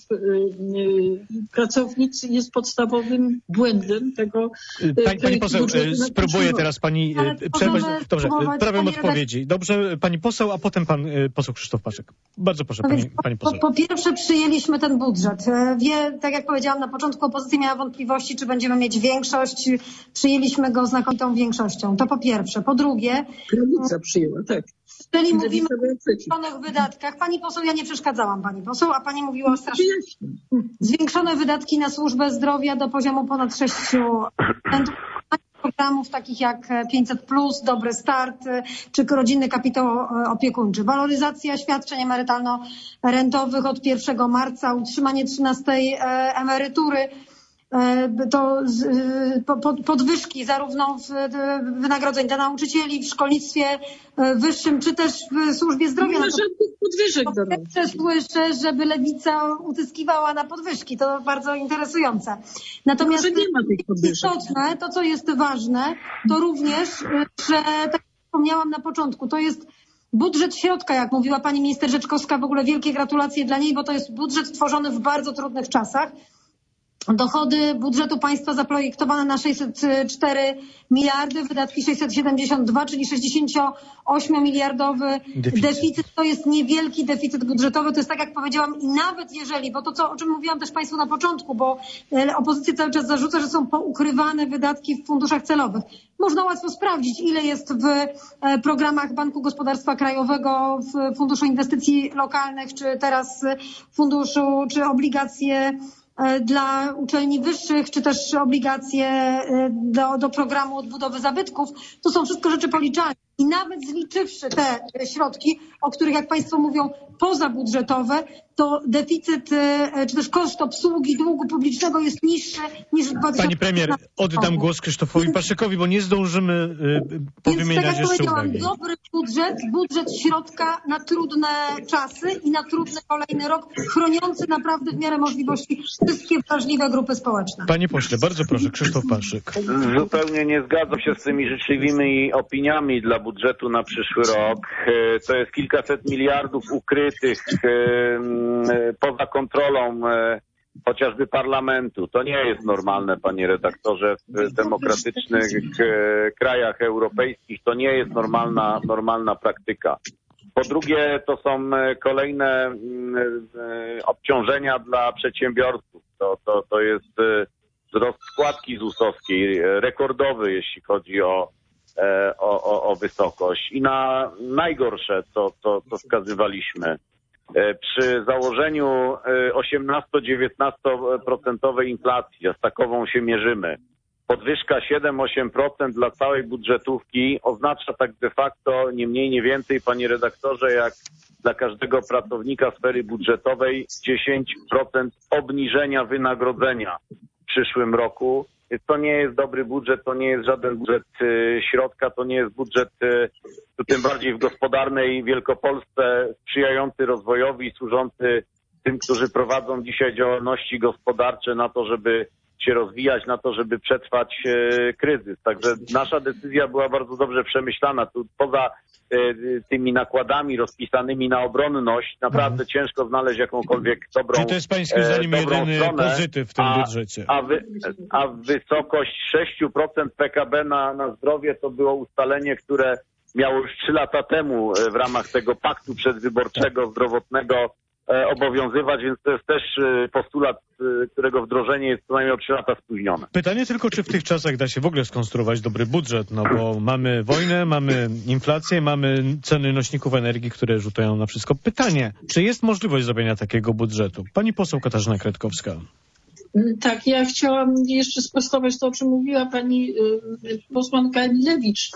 i pracownic jest podstawowym błędem tego. Pani, pani poseł, spróbuję teraz pani przerwać. Dobrze, prawiam odpowiedzi. Dobrze, pani poseł, a potem pan poseł Krzysztof Paszyk. Bardzo proszę, pani, pani poseł. Po, po pierwsze przyjęliśmy ten budżet. Wie, tak jak powiedziałam na początku, opozycja miała wątpliwości, czy będziemy mieć większość. Przyjęliśmy go znakomitą większością. To po pierwsze. Po drugie... Przyjęła, tak. Czyli mówimy o zwiększonych wydatkach. Pani poseł, ja nie przeszkadzałam pani poseł, a pani mówiła o strasznie zwiększone wydatki na służbę zdrowia do poziomu ponad sześć procent. Programów takich jak pięćset plus, Dobry Start, czy rodzinny kapitał opiekuńczy. Waloryzacja świadczeń emerytalno-rentowych od pierwszego marca, utrzymanie trzynastej emerytury. To podwyżki zarówno w wynagrodzeń dla nauczycieli, w szkolnictwie wyższym, czy też w służbie zdrowia. Nie ma żadnych podwyżek. Też słyszę, żeby Lewica utyskiwała na podwyżki. To bardzo interesujące. Natomiast nie ma tych podwyżek. Istotne, to co jest ważne, to również, że tak jak wspomniałam na początku, to jest budżet środka, jak mówiła pani minister Rzeczkowska, w ogóle wielkie gratulacje dla niej, bo to jest budżet tworzony w bardzo trudnych czasach. Dochody budżetu państwa zaprojektowane na sześćset cztery miliardy, wydatki sześćset siedemdziesiąt dwa, czyli sześćdziesięcioosmomiliardowy deficyt. deficyt. To jest niewielki deficyt budżetowy. To jest tak, jak powiedziałam, i nawet jeżeli, bo to, co, o czym mówiłam też Państwu na początku, bo opozycja cały czas zarzuca, że są poukrywane wydatki w funduszach celowych. Można łatwo sprawdzić, ile jest w programach Banku Gospodarstwa Krajowego, w Funduszu Inwestycji Lokalnych, czy teraz funduszu, czy obligacje dla uczelni wyższych, czy też obligacje do, do programu odbudowy zabytków. To są wszystko rzeczy policzalne. I nawet zliczywszy te środki, o których, jak Państwo mówią, pozabudżetowe, to deficyt, czy też koszt obsługi długu publicznego jest niższy niż w dwa tysiące Pani premier, oddam głos Krzysztofowi Paszykowi, bo nie zdążymy y, powymieniać Więc, tak jak jeszcze powiedziałam, uwagi. dobry budżet, budżet środka na trudne czasy i na trudny kolejny rok, chroniący naprawdę w miarę możliwości wszystkie wrażliwe grupy społeczne. Panie pośle, bardzo proszę, Krzysztof Paszyk. Zupełnie nie zgadzam się z tymi życzliwymi opiniami dla budżetu na przyszły rok. To jest kilkaset miliardów ukrytych poza kontrolą chociażby parlamentu. To nie jest normalne, panie redaktorze, w demokratycznych krajach europejskich. To nie jest normalna, normalna praktyka. Po drugie, to są kolejne obciążenia dla przedsiębiorców. To, to, to jest wzrost składki zusowskiej, rekordowy, jeśli chodzi o O, o, o wysokość. I na najgorsze, co, co, co wskazywaliśmy, przy założeniu osiemnasto-dziewiętnasto procentowej inflacji, a z takową się mierzymy, podwyżka siedem do ośmiu procent dla całej budżetówki oznacza tak de facto nie mniej, nie więcej, panie redaktorze, jak dla każdego pracownika sfery budżetowej dziesięć procent obniżenia wynagrodzenia w przyszłym roku. To nie jest dobry budżet, to nie jest żaden budżet y, środka, to nie jest budżet y, tym bardziej w gospodarnej Wielkopolsce sprzyjający rozwojowi, służący tym, którzy prowadzą dzisiaj działalności gospodarcze na to, żeby się rozwijać, na to, żeby przetrwać y, kryzys. Także nasza decyzja była bardzo dobrze przemyślana. Tu poza y, tymi nakładami rozpisanymi na obronność naprawdę mhm. ciężko znaleźć jakąkolwiek dobrą Czy to jest pańskim zdaniem jedyny stronę, pozytyw w tym a, budżecie? A, wy, a wysokość sześć procent P K B na, na zdrowie to było ustalenie, które miało już trzy lata temu w ramach tego paktu przedwyborczego zdrowotnego obowiązywać, więc to jest też postulat, którego wdrożenie jest co najmniej o trzy lata spóźnione. Pytanie tylko, czy w tych czasach da się w ogóle skonstruować dobry budżet, no bo mamy wojnę, mamy inflację, mamy ceny nośników energii, które rzucają na wszystko. Pytanie, czy jest możliwość zrobienia takiego budżetu? Pani poseł Katarzyna Kretkowska. Tak, ja chciałam jeszcze sprostować to, o czym mówiła pani posłanka Emilewicz.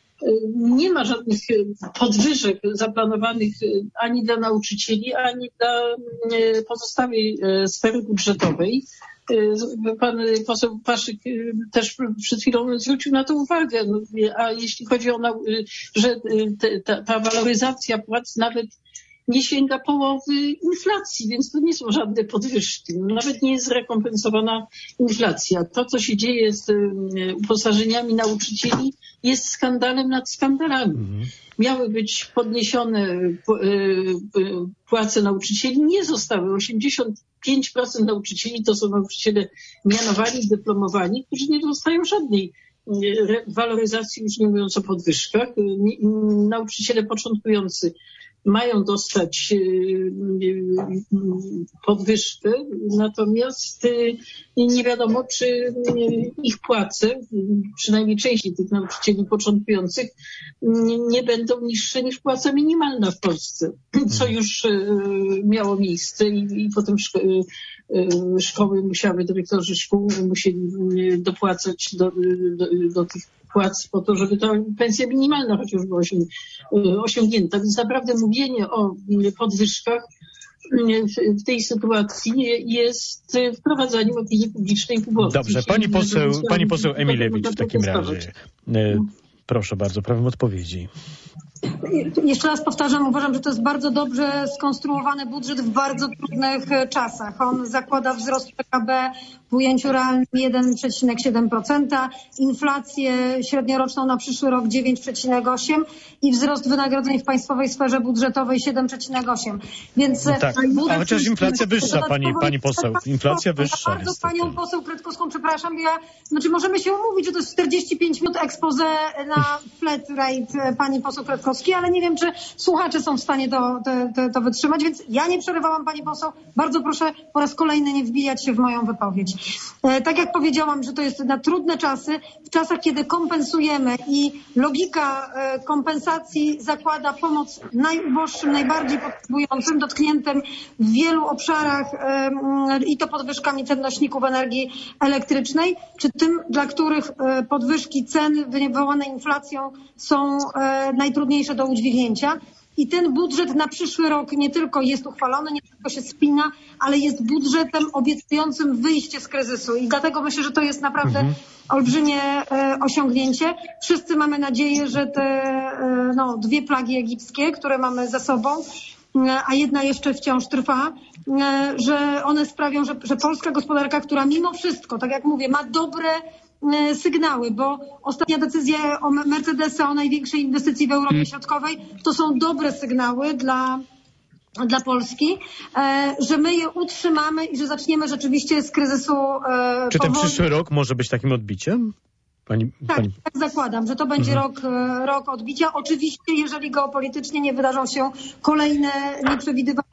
Nie ma żadnych podwyżek zaplanowanych ani dla nauczycieli, ani dla pozostałej sfery budżetowej. Pan poseł Paszyk też przed chwilą zwrócił na to uwagę. A jeśli chodzi o, że ta, ta waloryzacja płac nawet nie sięga połowy inflacji, więc to nie są żadne podwyżki. Nawet nie jest zrekompensowana inflacja. To, co się dzieje z uposażeniami nauczycieli, jest skandalem nad skandalami. Mhm. Miały być podniesione płace nauczycieli, nie zostały. osiemdziesiąt pięć procent nauczycieli to są nauczyciele mianowani, dyplomowani, którzy nie dostają żadnej waloryzacji, już nie mówiąc o podwyżkach. Nauczyciele początkujący mają dostać podwyżkę, natomiast nie wiadomo, czy ich płace, przynajmniej części tych nauczycieli początkujących, nie będą niższe niż płaca minimalna w Polsce, co już miało miejsce i, i potem szko- szkoły musiały, dyrektorzy szkół musieli dopłacać do, do, do tych płac po to, żeby ta pensja minimalna chociaż była osiągnięta. Więc naprawdę mówienie o podwyżkach w tej sytuacji jest wprowadzaniem opinii publicznej w błąd. Dobrze, pani poseł, pani poseł Emilewicz w takim razie. Proszę bardzo, prawem odpowiedzi. Jeszcze raz powtarzam, uważam, że to jest bardzo dobrze skonstruowany budżet w bardzo trudnych czasach. On zakłada wzrost P K B w ujęciu realnym jeden przecinek siedem procent, inflację średnioroczną na przyszły rok dziewięć przecinek osiem procent i wzrost wynagrodzeń w państwowej sferze budżetowej siedem przecinek osiem procent. Więc no tak, a chociaż inflacja wyższa, pani, pani poseł, inflacja wyższa. Ja bardzo niestety. Panią poseł Kretkowską przepraszam, ja, znaczy możemy się umówić, że to jest czterdzieści pięć minut expose na flat rate pani poseł Kretkowskiej, ale nie wiem, czy słuchacze są w stanie to, to, to, to wytrzymać, więc ja nie przerywałam pani poseł. Bardzo proszę po raz kolejny nie wbijać się w moją wypowiedź. E, tak jak powiedziałam, że to jest na trudne czasy, w czasach, kiedy kompensujemy i logika e, kompensacji zakłada pomoc najuboższym, najbardziej potrzebującym, dotkniętym w wielu obszarach e, i to podwyżkami cen nośników energii elektrycznej, czy tym, dla których e, podwyżki cen wywołane inflacją są e, najtrudniejsze do udźwignięcia. I ten budżet na przyszły rok nie tylko jest uchwalony, nie tylko się spina, ale jest budżetem obiecującym wyjście z kryzysu. I dlatego myślę, że to jest naprawdę mhm. olbrzymie e, osiągnięcie. Wszyscy mamy nadzieję, że te e, no, dwie plagi egipskie, które mamy za sobą, e, a jedna jeszcze wciąż trwa, e, że one sprawią, że, że polska gospodarka, która mimo wszystko, tak jak mówię, ma dobre sygnały, bo ostatnia decyzja o Mercedesa, o największej inwestycji w Europie Środkowej, to są dobre sygnały dla, dla Polski, że my je utrzymamy i że zaczniemy rzeczywiście z kryzysu. Czy ten powoli... przyszły rok może być takim odbiciem? Pani, tak, pani... tak zakładam, że to będzie mhm. rok, rok odbicia. Oczywiście, jeżeli geopolitycznie nie wydarzą się kolejne nieprzewidywalne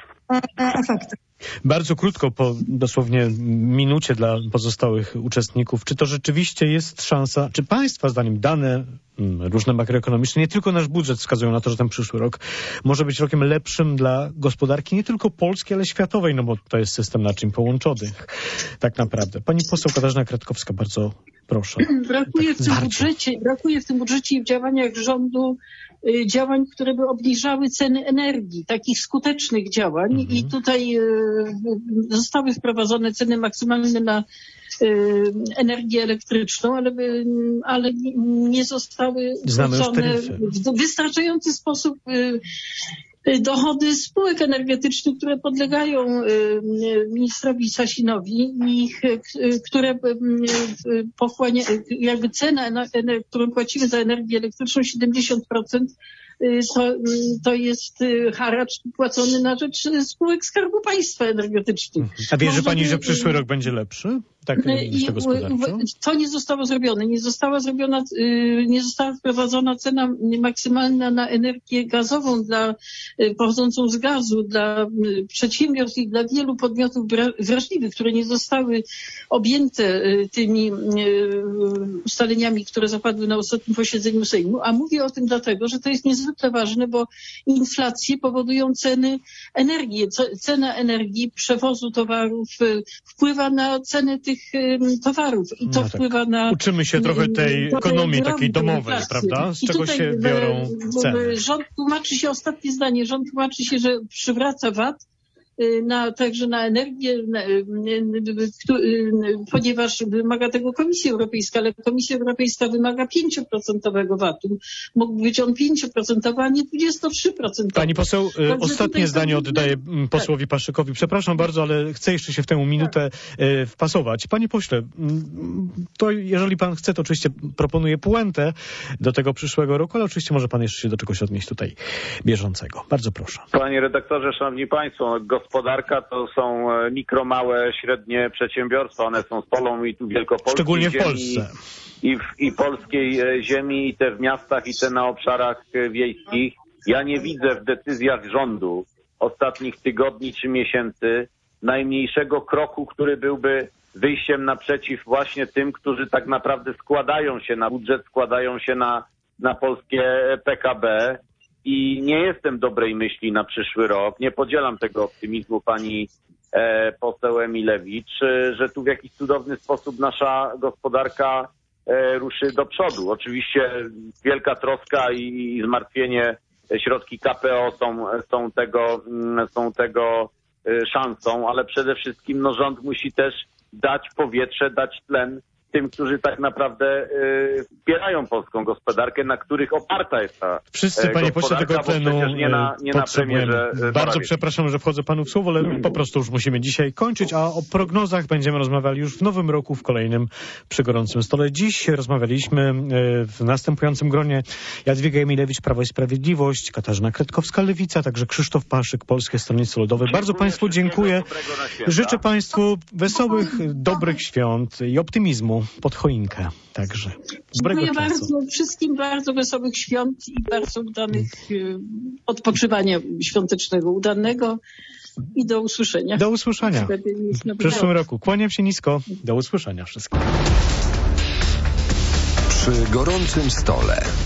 efekty. Bardzo krótko, po dosłownie minucie dla pozostałych uczestników. Czy to rzeczywiście jest szansa, czy państwa zdaniem dane różne makroekonomiczne, nie tylko nasz budżet wskazują na to, że ten przyszły rok może być rokiem lepszym dla gospodarki nie tylko polskiej, ale światowej, no bo to jest system naczyń połączonych tak naprawdę. Pani poseł Katarzyna Kretkowska, bardzo proszę. Brakuje w tym budżecie, brakuje w tym budżecie i w działaniach rządu y, działań, które by obniżały ceny energii, takich skutecznych działań mhm. i tutaj y, zostały wprowadzone ceny maksymalne na y, energię elektryczną, ale, by, ale nie zostały wrzucone w wystarczający sposób y, dochody spółek energetycznych, które podlegają ministrowi Sasinowi i które pochłania, jakby cena, którą płacimy za energię elektryczną, siedemdziesiąt procent to, to jest haracz płacony na rzecz spółek Skarbu Państwa energetycznych. A wierzy pani, że przyszły rok będzie lepszy? Tak, myślę gospodarczo? To nie zostało zrobione. Nie została zrobiona, nie została wprowadzona cena maksymalna na energię gazową dla, pochodzącą z gazu dla przedsiębiorstw i dla wielu podmiotów wrażliwych, które nie zostały objęte tymi ustaleniami, które zapadły na ostatnim posiedzeniu Sejmu. A mówię o tym dlatego, że to jest niezwykle ważne, bo inflacje powodują ceny energii. Cena energii, przewozu towarów wpływa na ceny tych towarów i to no tak. wpływa na... Uczymy się trochę tej ekonomii takiej domowej, inflacji. Prawda? Z I czego się biorą ceny. Rząd tłumaczy się, ostatnie zdanie, rząd tłumaczy się, że przywraca V A T na, także na energię, na, ponieważ wymaga tego Komisja Europejska, ale Komisja Europejska wymaga pięć procent V A T-u. Mógłby być on pięć procent, a nie dwadzieścia trzy procent. Pani poseł, także ostatnie zdanie to... oddaję posłowi tak. Paszykowi. Przepraszam bardzo, ale chcę jeszcze się w tę minutę tak. wpasować. Panie pośle, to jeżeli pan chce, to oczywiście proponuję puentę do tego przyszłego roku, ale oczywiście może pan jeszcze się do czegoś odnieść tutaj bieżącego. Bardzo proszę. Panie redaktorze, szanowni państwo, gospodarka to są mikro, małe, średnie przedsiębiorstwa. One są solą i tu wielkopolskiej szczególnie w ziemi, Polsce. I, w, I polskiej ziemi, i te w miastach, i te na obszarach wiejskich. Ja nie widzę w decyzjach rządu ostatnich tygodni czy miesięcy najmniejszego kroku, który byłby wyjściem naprzeciw właśnie tym, którzy tak naprawdę składają się na budżet, składają się na, na polskie P K B. I nie jestem dobrej myśli na przyszły rok. Nie podzielam tego optymizmu pani e, poseł Emilewicz, e, że tu w jakiś cudowny sposób nasza gospodarka e, ruszy do przodu. Oczywiście wielka troska i, i zmartwienie, środki K P O są, są tego, są tego e, szansą, ale przede wszystkim no, rząd musi też dać powietrze, dać tlen tym, którzy tak naprawdę wspierają polską gospodarkę, na których oparta jest ta Wszyscy, panie pośle, tego tlenu nie na, nie potrzebujemy. Na premierze Bardzo przepraszam, że wchodzę panu w słowo, ale po prostu już musimy dzisiaj kończyć, a o prognozach będziemy rozmawiali już w nowym roku, w kolejnym przy gorącym stole. Dziś rozmawialiśmy w następującym gronie: Jadwiga Emilewicz, Prawo i Sprawiedliwość, Katarzyna Kretkowska, Lewica, także Krzysztof Paszyk, Polskie Stronnictwo Ludowe. Dziękuję, bardzo państwu dziękuję. Życzę państwu wesołych, dobrych świąt i optymizmu pod choinkę. Także dziękuję bardzo wszystkim, bardzo wesołych świąt i bardzo udanych odpoczywania świątecznego, udanego i do usłyszenia. Do usłyszenia w przyszłym roku. Kłaniam się nisko. Do usłyszenia wszystkim. Przy gorącym stole.